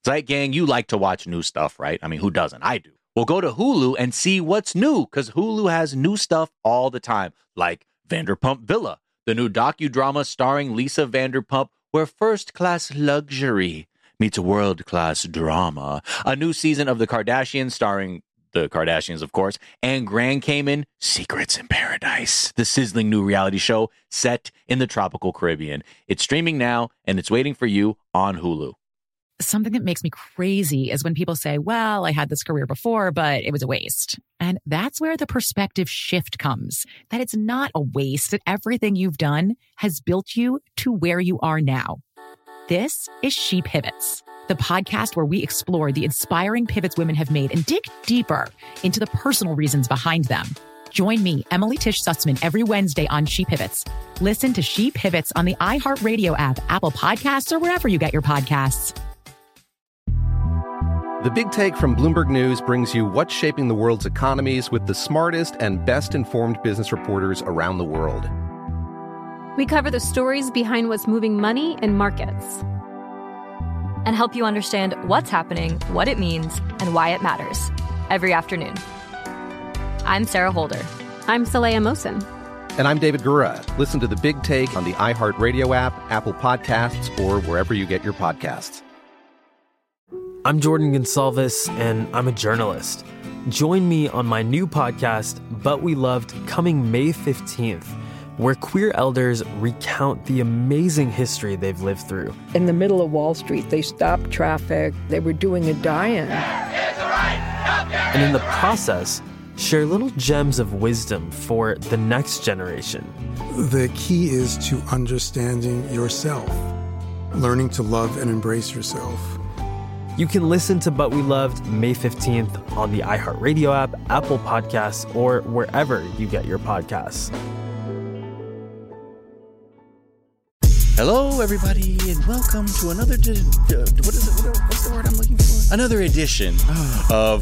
Zeit Gang, you like to watch new stuff, right? I mean, who doesn't? I do. Well, go to Hulu and see what's new, because Hulu has new stuff all the time, like Vanderpump Villa, the new docudrama starring Lisa Vanderpump, where first-class luxury meets world-class drama. A new season of The Kardashians starring the Kardashians, of course, and Grand Cayman, Secrets in Paradise, the sizzling new reality show set in the tropical Caribbean. It's streaming now, and it's waiting for you on Hulu. Something that makes me crazy is when people say, well, I had this career before, but it was a waste. And that's where the perspective shift comes, that it's not a waste, that everything you've done has built you to where you are now. This is She Pivots, the podcast where we explore the inspiring pivots women have made and dig deeper into the personal reasons behind them. Join me, Emily Tish Sussman, every Wednesday on She Pivots. Listen to She Pivots on the iHeartRadio app, Apple Podcasts, or wherever you get your podcasts. The Big Take from Bloomberg News brings you what's shaping the world's economies with the smartest and best-informed business reporters around the world. We cover the stories behind what's moving money and markets, and help you understand what's happening, what it means, and why it matters every afternoon. I'm Sarah Holder. I'm Saleha Mohsin. And I'm David Gura. Listen to The Big Take on the iHeartRadio app, Apple Podcasts, or wherever you get your podcasts. I'm Jordan Gonsalves, and I'm a journalist. Join me on my new podcast, But We Loved, coming May 15th, where queer elders recount the amazing history they've lived through. In the middle of Wall Street, they stopped traffic. They were doing a die-in. And in the process, share little gems of wisdom for the next generation. The key is to understanding yourself, learning to love and embrace yourself. You can listen to But We Loved May 15th on the iHeartRadio app, Apple Podcasts, or wherever you get your podcasts. Hello, everybody, and welcome to another, what's the word I'm looking for? Another edition of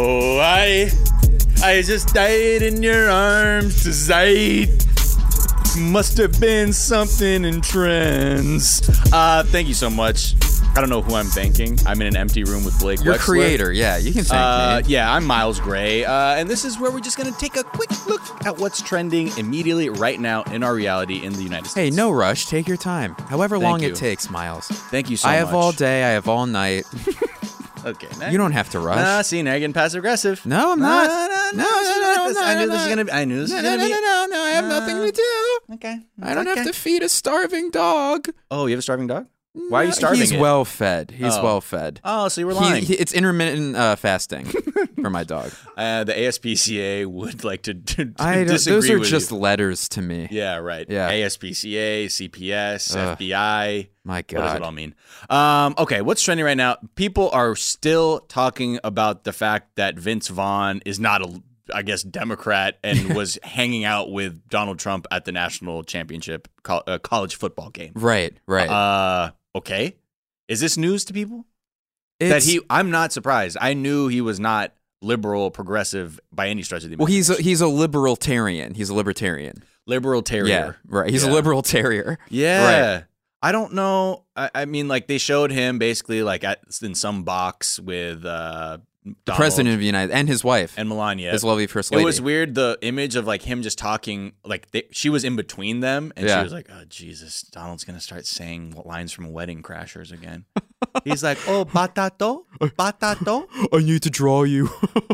I just died in your arms tonight. Must have been something in trends. Thank you so much. I don't know who I'm thanking. I'm in an empty room with Blake Your Wexler. creator, yeah, you can thank me. Yeah, I'm Miles Gray, and this is where we're just going to take a quick look at what's trending immediately right now in our reality in the United States. Hey, no rush. Take your time. However long it takes, Miles. Thank you so much. I have all day. I have all night. Okay. You don't have to rush. Nah, see, now you're getting passive-aggressive. No, I'm not. No, I knew this was going to be... No, I have nothing to do. Okay. I don't have to feed a starving dog. Oh, you have a starving dog? Why are you starving He's it? well fed. He's well fed. Oh, so you were lying. It's intermittent fasting for my dog. The ASPCA would like to disagree those are with just you. letters to me. Yeah, right. Yeah. ASPCA, CPS, FBI. My God. What does it all mean? Okay, what's trending right now? People are still talking about the fact that Vince Vaughn is not a Democrat and was hanging out with Donald Trump at the national championship college football game. Right. Okay. Is this news to people? It's, I'm not surprised. I knew he was not liberal, progressive by any stretch of the imagination. well, he's a libertarian. He's a libertarian. Liberal terrier. Yeah, right. He's a liberal terrier. Yeah. Right. I don't know. I mean, like, they showed him basically like in some box with The president of the United and his wife and Melania, his lovely first lady. It was weird, the image of like him just talking, like she was in between them, and she was like, "Oh Jesus, Donald's gonna start saying lines from Wedding Crashers again." He's like, "Oh, batato, batato." I need to draw you.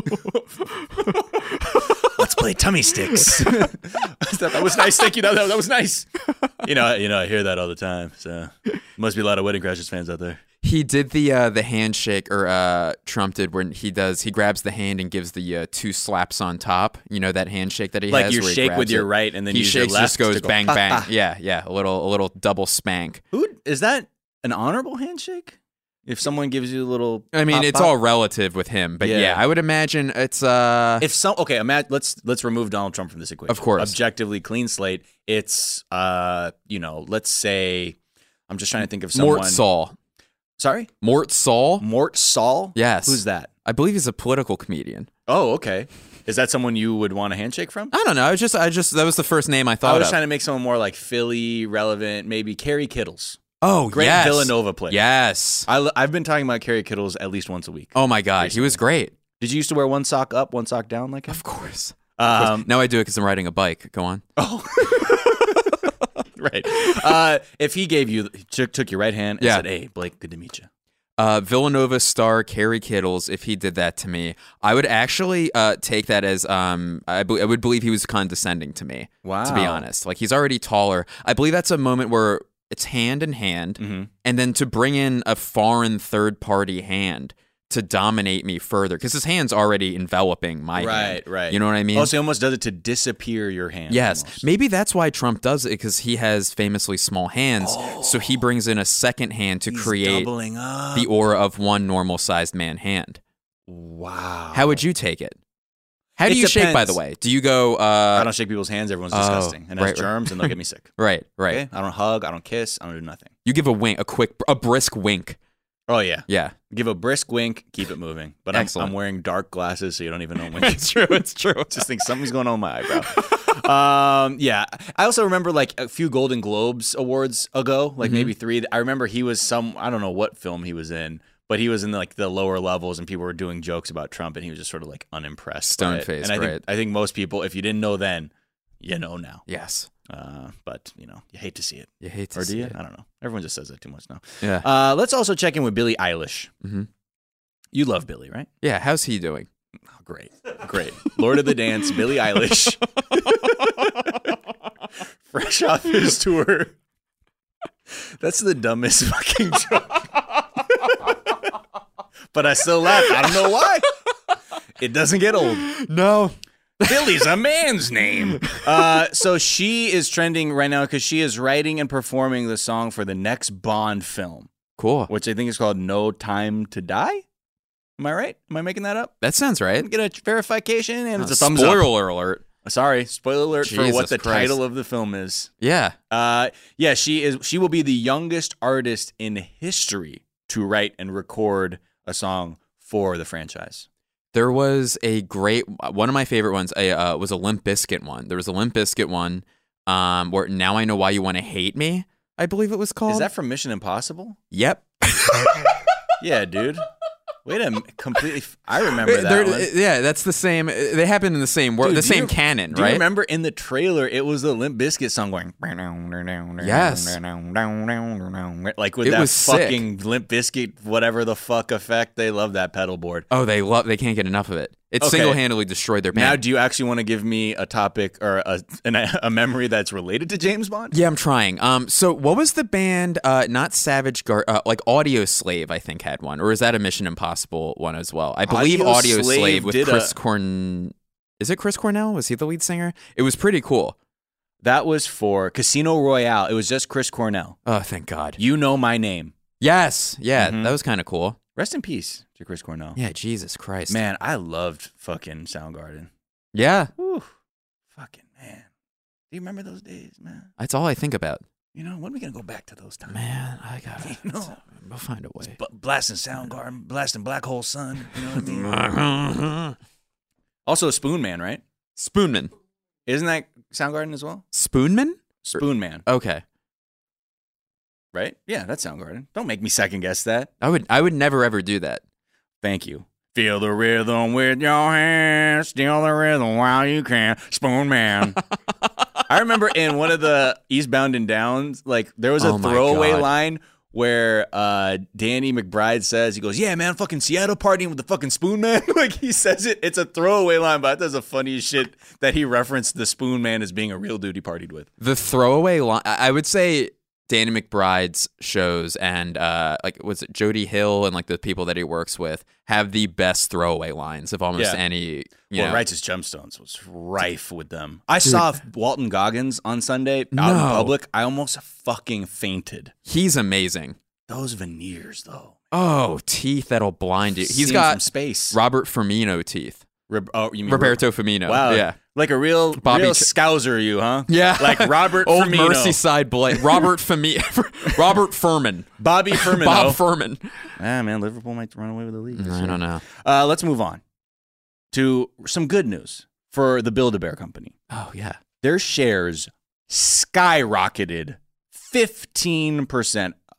Let's play tummy sticks. That was nice. Thank you. That was nice. You know, I hear that all the time. So must be a lot of Wedding Crashers fans out there. He did the handshake, or Trump did, when he grabs the hand and gives the two slaps on top. You know that handshake that he like has? You where shake with your right and then he use shakes, your left just goes to bang, go, bang. ha. Yeah, a little double spank. Is that an honorable handshake? If someone gives you a little, I mean, pop, it's pop? all relative with him, but yeah, I would imagine it's let's remove Donald Trump from this equation. Of course, objectively clean slate. It's let's say, I'm just trying to think of someone. Mort Saul. Sorry, Mort Saul. Mort Saul. Yes. Who's that? I believe he's a political comedian. Oh, okay. Is that someone you would want a handshake from? I don't know. I just that was the first name I thought of. I was trying to make someone more like Philly relevant, maybe Kerry Kittles. Oh, Great yes. Villanova player. Yes. I've been talking about Kerry Kittles at least once a week. Oh my God, he was great. Did you used to wear one sock up, one sock down like him? Of course. Now I do it because I'm riding a bike. Go on. Oh. Right. If he gave you, took your right hand and said, "Hey, Blake, good to meet you." Villanova star Kerry Kittles, if he did that to me, I would actually take that as I would believe he was condescending to me. Wow. To be honest, like he's already taller. I believe that's a moment where it's hand in hand, and then to bring in a foreign third party hand to dominate me further, because his hand's already enveloping my hand. Right. You know what I mean? Oh, so he almost does it to disappear your hand. Yes. Almost. Maybe that's why Trump does it, because he has famously small hands. So he brings in a second hand to create doubling up. the aura of one normal-sized man hand. Wow. How would you take it? How do It you shake, by depends. the way? Do you go... I don't shake people's hands. Everyone's disgusting. And has germs, and they'll get me sick. Right. Okay? I don't hug. I don't kiss. I don't do nothing. You give a wink, a brisk wink. Oh, yeah. Yeah. Give a brisk wink, keep it moving. But I'm wearing dark glasses, so you don't even know I'm winking. It's true. Just think something's going on with my eyebrow. Yeah. I also remember like a few Golden Globes awards ago, like maybe 3. I remember he was I don't know what film he was in, but he was in like the lower levels and people were doing jokes about Trump and he was just sort of like unimpressed. Stone-faced, And I think most people, if you didn't know then, you know now. Yes. But, you hate to see it. You hate to or see do you? it. I don't know. Everyone just says that too much now. Yeah. Let's also check in with Billie Eilish. Mm-hmm. You love Billie, right? Yeah. How's he doing? Oh, great. Lord of the Dance, Billie Eilish. Fresh off his tour. That's the dumbest fucking joke. But I still laugh. I don't know why. It doesn't get old. No. Billie's a man's name. So she is trending right now because she is writing and performing the song for the next Bond film. Cool. Which I think is called No Time to Die. Am I right? Am I making that up? That sounds right. Get a verification and it's a thumbs up. Spoiler alert. Sorry, spoiler alert for what the Christ. title of the film is. Yeah. She will be the youngest artist in history to write and record a song for the franchise. There was one of my favorite ones was a Limp Bizkit one. There was a Limp Bizkit one where Now I Know Why You Want to Hate Me, I believe it was called. Is that from Mission Impossible? Yep. Yeah, dude. Wait a minute, completely. I remember that one. Yeah, that's the same. They happen in the same world, the same canon, right? Do you remember in the trailer, it was the Limp Bizkit song going. Yes. Like with It that was fucking Limp Bizkit, whatever the fuck effect. They love that pedal board. Oh, they can't get enough of it. It Okay. single-handedly destroyed their band. Now, do you actually want to give me a topic or a memory that's related to James Bond? Yeah, I'm trying. So what was the band, not Savage like Audio Slave, I think, had one. Or is that a Mission Impossible one as well? I believe Audio Slave with Chris Cornell. Is it Chris Cornell? Was he the lead singer? It was pretty cool. That was for Casino Royale. It was just Chris Cornell. Oh, thank God. You Know My Name. Yes. Yeah, that was kind of cool. Rest in peace to Chris Cornell. Yeah, Jesus Christ. Man, I loved fucking Soundgarden. Yeah. Whew. Fucking man. Do you remember those days, man? That's all I think about. When are we going to go back to those times? Man, I got it. We'll find a way. Blasting Soundgarden, blasting Black Hole Sun. You know what I mean? Also Spoonman, right? Spoonman. Isn't that Soundgarden as well? Spoonman? Spoonman. Okay. Right? Yeah, that's Soundgarden. Don't make me second guess that. I would never ever do that. Thank you. Feel the rhythm with your hands, steal the rhythm while you can. Spoonman. I remember in one of the Eastbound and Downs, like there was a throwaway line where Danny McBride says, he goes, "Yeah, man, fucking Seattle partying with the fucking Spoonman." Like he says it. It's a throwaway line, but that's the funniest shit that he referenced the Spoonman as being a real dude he partied with. The throwaway line, I would say Danny McBride's shows and was it Jody Hill and like the people that he works with have the best throwaway lines of almost any. Righteous Gemstones was rife with them. I saw Walton Goggins on Sunday out in public. I almost fucking fainted. He's amazing. Those veneers, though. Oh, teeth that'll blind you. He's Seen got from space. Robert Firmino teeth. You mean Roberto Firmino. Wow. Yeah. Like a real scouser, you, huh? Yeah. Like Robert Old Firmino. Merseyside Blade. Robert Furman. Bobby Firmino. Bob Furman. Man, Liverpool might run away with the league. I don't know. Let's move on to some good news for the Build-A-Bear Company. Oh, yeah. Their shares skyrocketed 15%.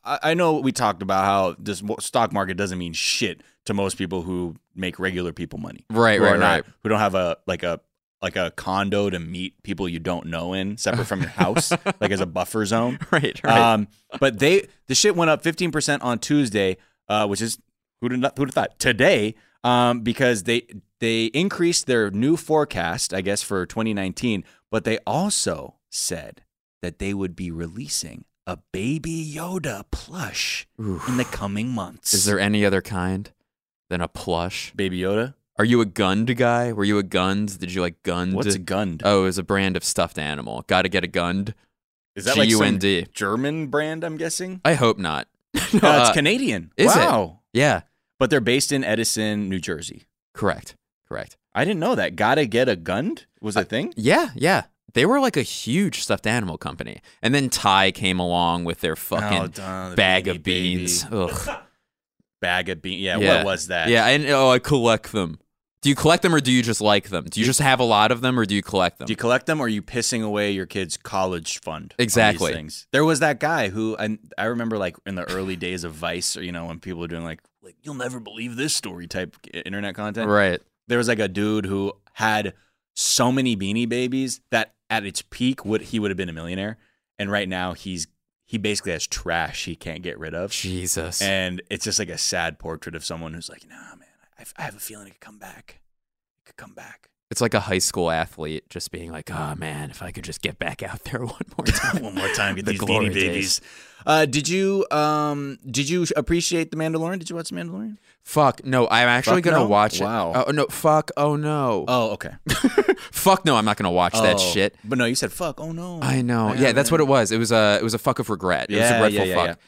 I know we talked about how this stock market doesn't mean shit to most people who make regular people money. Right. Who don't have a condo to meet people you don't know in, separate from your house, like as a buffer zone. Right. But the shit went up 15% on Tuesday, which is who'd have thought today, because they increased their new forecast, I guess, for 2019, but they also said that they would be releasing a Baby Yoda plush in the coming months. Is there any other kind than a plush? Baby Yoda? Are you a Gund guy? Were you a Gund? Did you like Gund? What's a Gund? Oh, it was a brand of stuffed animal. Got to get a Gund. Is that G-U-N-D. like some German brand, I'm guessing? I hope not. No, it's Canadian. Is wow. It? Yeah. But they're based in Edison, New Jersey. Correct. I didn't know that. Gotta get a Gund was a thing? Yeah. They were like a huge stuffed animal company. And then Thai came along with their fucking bag of beans. Ugh. Bag of beans. Yeah, what was that? Yeah, I collect them. Do you collect them or do you just like them? Do you just have a lot of them or do you collect them? Do you collect them or are you pissing away your kid's college fund? Exactly. On these things? There was that guy who, I remember like in the early days of Vice, or when people were doing like you'll never believe this story type internet content. Right. There was like a dude who had so many Beanie Babies that at its peak he would have been a millionaire, and right now he basically has trash he can't get rid of. Jesus. And it's just like a sad portrait of someone who's like, nah, man, I have a feeling it could come back. It's like a high school athlete just being like, oh man, if I could just get back out there one more time. Get these Beanie Babies. Did you appreciate The Mandalorian? Did you watch The Mandalorian? Fuck no, I'm actually gonna watch it. Wow. Oh no, fuck. Oh no. Oh okay. Fuck no, I'm not gonna watch that shit. But no, you said fuck. Oh no. I know. Yeah, that's what it was. It was a fuck of regret. It was a regretful fuck.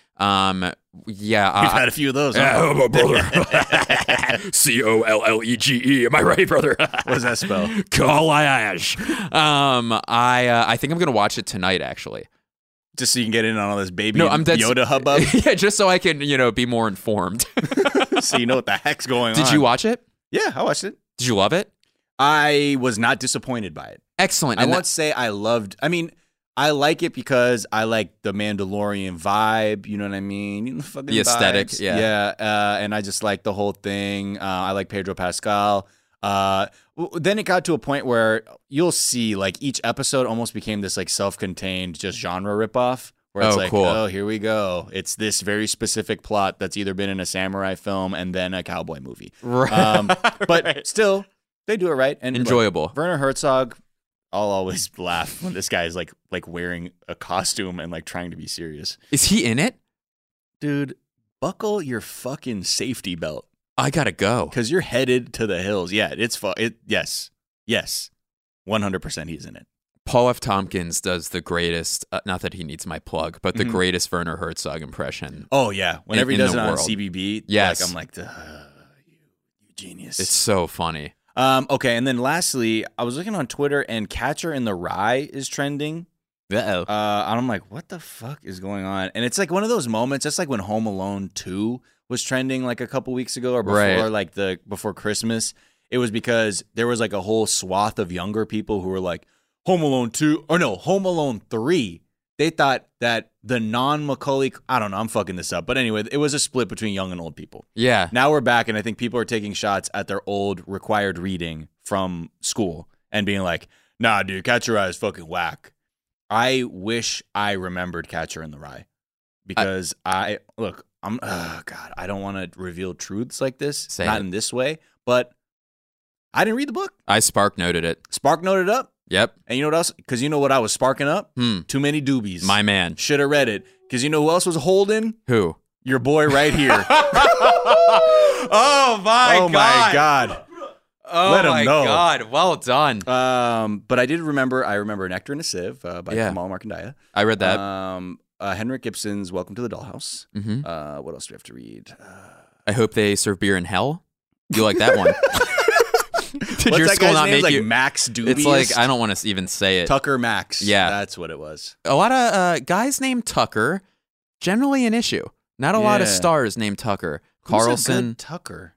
Yeah. We've had a few of those. Oh, my brother. COLLEGE. Am I right, brother? What does that spell? Collage. I think I'm gonna watch it tonight, actually. Just so you can get in on all this baby Yoda hubbub? Yeah, just so I can, be more informed. So you know what the heck's going on. Did you watch it? Yeah, I watched it. Did you love it? I was not disappointed by it. Excellent. I won't say I loved... I like it because I like the Mandalorian vibe, you know what I mean? The aesthetic, vibes. Yeah. And I just like the whole thing. I like Pedro Pascal. Then it got to a point where you'll see like each episode almost became this like self-contained just genre ripoff where it's like, cool. Oh, here we go. It's this very specific plot that's either been in a samurai film and then a cowboy movie. Right. But still, they do it right. And enjoyable. Like, Werner Herzog, I'll always laugh when this guy is like wearing a costume and like trying to be serious. Is he in it? Dude, buckle your fucking safety belt. I gotta go. Because you're headed to the hills. Yeah, it's fun. Yes. 100% he's in it. Paul F. Tompkins does the greatest, not that he needs my plug, but the greatest Werner Herzog impression. Oh, yeah. Whenever he does it on CBB, yes. I'm like, you genius. It's so funny. Okay, and then lastly, I was looking on Twitter, and Catcher in the Rye is trending. Uh-oh. And I'm like, what the fuck is going on? And it's like one of those moments, just like when Home Alone 2 was trending like a couple weeks ago or before, before Christmas. It was because there was like a whole swath of younger people who were like, Home Alone 2, or no, Home Alone 3. They thought that the non-Macaulay, I don't know, I'm fucking this up. But anyway, it was a split between young and old people. Yeah. Now we're back, and I think people are taking shots at their old required reading from school and being like, nah, dude, Catch Your Eye is fucking whack. I wish I remembered Catcher in the Rye because I don't want to reveal truths like this, not in this way, but I didn't read the book. I Spark noted it. Spark noted up. Yep. And you know what else? Because you know what I was sparking up? Too many doobies. My man. Should have read it. Because you know who else was holding? Who? Your boy right here. Oh my God. Oh Let him my know. God. Well done. But I remember Nectar and a Sieve by Kamal Markandaya. I read that. Henrik Ibsen's Welcome to the Dollhouse. Mm-hmm. What else do we have to read? I Hope They Serve Beer in Hell. You like that one? Did your school not make you? Max Dubious? It's like, I don't want to even say it. Tucker Max. Yeah. That's what it was. A lot of guys named Tucker, generally an issue. Not a lot of stars named Tucker. Who's Carlson. a good Tucker?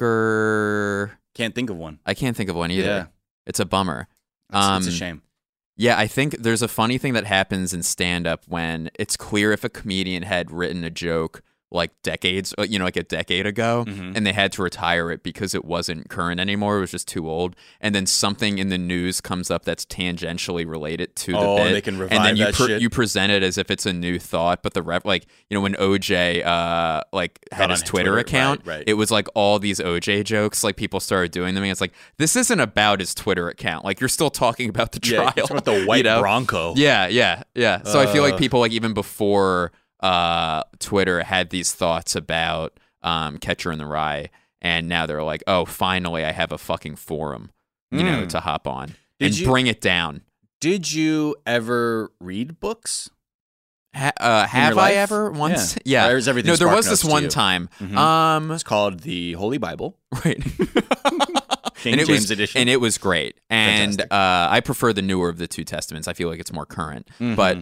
Tucker. Can't think of one. I can't think of one either. Yeah. It's a bummer. It's a shame. Yeah, I think there's a funny thing that happens in stand-up when it's clear if a comedian had written a joke like decades, like a decade ago, and they had to retire it because it wasn't current ananymore. It was just too old. And then something in the news comes up that's tangentially related to the bit. And they can revive and then shit. You present it as if it's a new thought, but the when OJ had his Twitter account, right. it was like all these OJ jokes, like people started doing them. And it's like, this isn't about his Twitter account. Like, you're still talking about the trial. It's about the white Bronco. Yeah. So I feel like people, like, even before Twitter had these thoughts about Catcher in the Rye, and now they're like, oh, finally I have a fucking forum, to hop on bring it down. Did you ever read books? Have I ever once? Yeah. Or is everything there was this to one you? time. It's called the Holy Bible. Right. King James edition. And it was great. And Fantastic. I prefer the newer of the two testaments. I feel like it's more current. But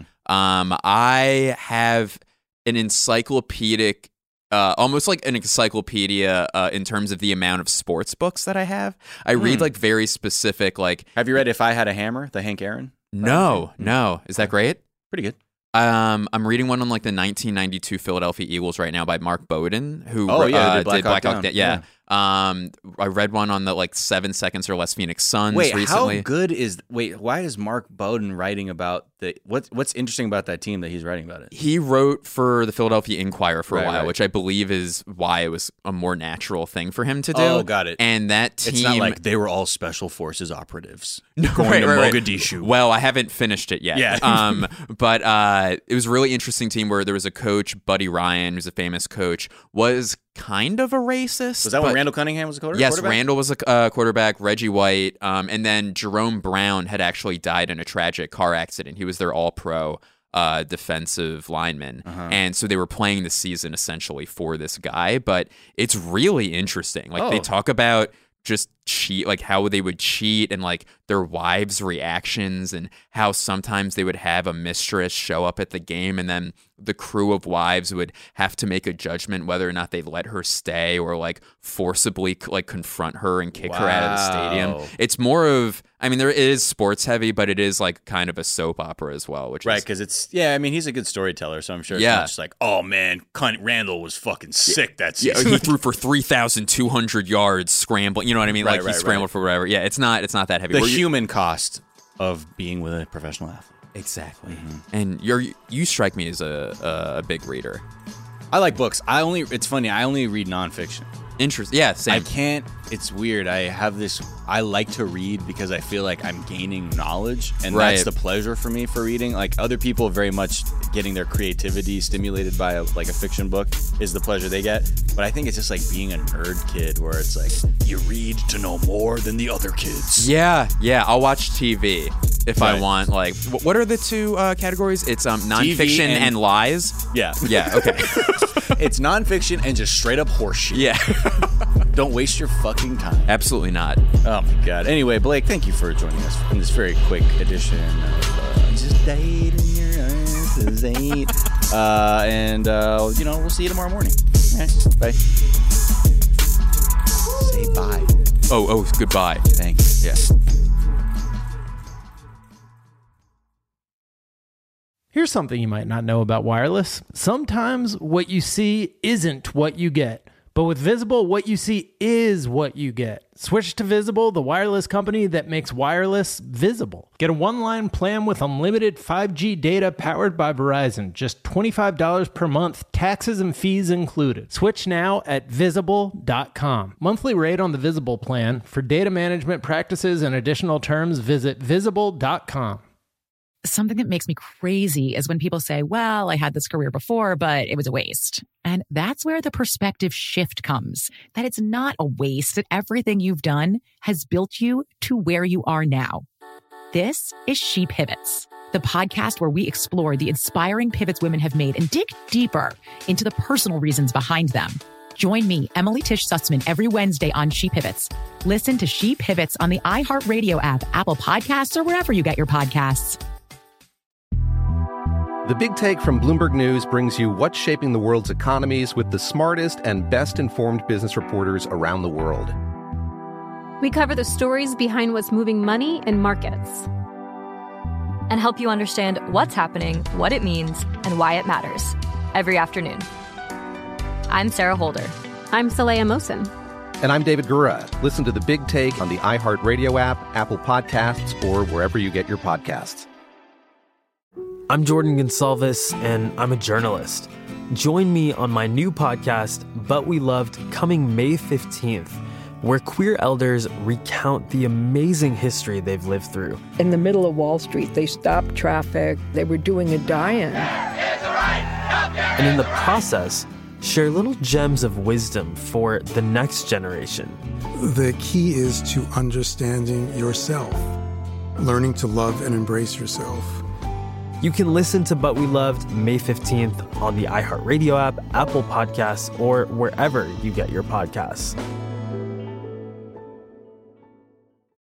I have an encyclopedic, almost like an encyclopedia in terms of the amount of sports books that I have. I read like very specific, like. Have you read If I Had a Hammer, the Hank Aaron? No. Is that great? Pretty good. I'm reading one on like the 1992 Philadelphia Eagles right now by Mark Bowden, who did Black Hawk Hawk Down. Yeah. I read one on the like 7 Seconds or Less Phoenix Suns recently. How good is why is Mark Bowden writing about what's interesting about that team that he's writing about it? He wrote for the Philadelphia Inquirer for a while, right. which I believe is why it was a more natural thing for him to do. Oh, got it. And that team, it's not like they were all special forces operatives going to right. Mogadishu. Well, I haven't finished it yet. Yeah. But it was a really interesting team where there was a coach, Buddy Ryan, who's a famous coach, was kind of a racist. Was that when Randall Cunningham was a quarterback? Yes, Randall was a quarterback, Reggie White, and then Jerome Brown had actually died in a tragic car accident. He was their all-pro defensive lineman. And so they were playing the season essentially for this guy, but it's really interesting. Like they talk about just how they would cheat and like their wives' reactions and how sometimes they would have a mistress show up at the game and then the crew of wives would have to make a judgment whether or not they let her stay or like forcibly like confront her and kick her out of the stadium. It's more of, there is sports heavy, but it is like kind of a soap opera as well, which right, because it's he's a good storyteller, so I'm sure it's not just like, oh man, Randall was fucking sick that season. He threw for 3,200 yards scrambling. You know what I mean? He scrambled for whatever. Yeah, it's not that heavy. The human cost of being with a professional athlete. Exactly. And you strike me as a big reader. I like books. It's funny, I only read nonfiction. Interesting. Yeah, same. I can't. It's weird. I like to read because I feel like I'm gaining knowledge, and that's the pleasure for me for reading. Like other people, very much getting their creativity stimulated by a fiction book is the pleasure they get. But I think it's just like being a nerd kid, where it's like you read to know more than the other kids. Yeah. I'll watch TV if I want. Like, what are the two categories? It's nonfiction and lies. Yeah. Okay. It's nonfiction and just straight up horseshit. Yeah. Don't waste your fucking time. Absolutely not. Oh my god. Anyway, Blake, thank you for joining us in this very quick edition of Just Dating Your Asses Ain't. And we'll see you tomorrow morning. All right. Bye. Say bye. Oh, goodbye. Thanks. Yeah. Here's something you might not know about wireless. Sometimes what you see isn't what you get. But with Visible, what you see is what you get. Switch to Visible, the wireless company that makes wireless visible. Get a one-line plan with unlimited 5G data powered by Verizon. Just $25 per month, taxes and fees included. Switch now at Visible.com. Monthly rate on the Visible plan. For data management practices and additional terms, visit Visible.com. Something that makes me crazy is when people say, well, I had this career before, but it was a waste. And that's where the perspective shift comes, that it's not a waste, that everything you've done has built you to where you are now. This is She Pivots, the podcast where we explore the inspiring pivots women have made and dig deeper into the personal reasons behind them. Join me, Emily Tish Sussman, every Wednesday on She Pivots. Listen to She Pivots on the iHeartRadio app, Apple Podcasts, or wherever you get your podcasts. The Big Take from Bloomberg News brings you what's shaping the world's economies with the smartest and best-informed business reporters around the world. We cover the stories behind what's moving money and markets and help you understand what's happening, what it means, and why it matters every afternoon. I'm Sarah Holder. I'm Saleha Mohsin. And I'm David Gura. Listen to The Big Take on the iHeartRadio app, Apple Podcasts, or wherever you get your podcasts. I'm Jordan Gonsalves, and I'm a journalist. Join me on my new podcast, But We Loved, coming May 15th, where queer elders recount the amazing history they've lived through. In the middle of Wall Street, they stopped traffic. They were doing a die-in. And in the process, share little gems of wisdom for the next generation. The key is to understanding yourself, learning to love and embrace yourself. You can listen to But We Loved May 15th on the iHeartRadio app, Apple Podcasts, or wherever you get your podcasts.